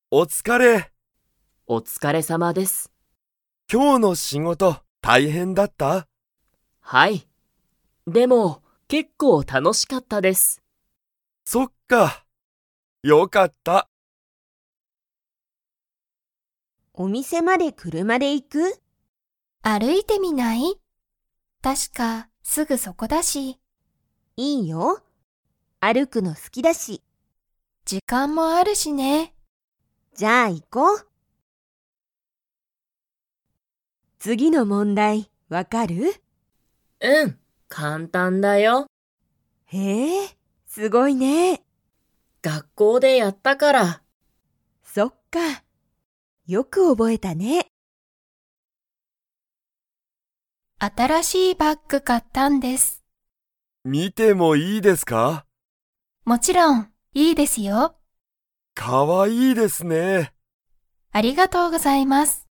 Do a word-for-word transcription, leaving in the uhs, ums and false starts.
お疲れ。 お疲れ様です。 今日の仕事大変だった？ はい。でも、結構楽しかったです。 そっか。よかった。 お店まで車で行く？ 歩いてみない？確かすぐそこだし。 いいよ。歩くの好きだし。 時間もあるしね。 じゃあ行こう。次の問題、わかる？ うん、簡単だよ。 へえ、すごいね。 学校でやったから。 そっか。よく覚えたね。 新しいバッグ買ったんです。 見てもいいですか？ もちろん、いいですよ。 かわいいですね。 ありがとうございます。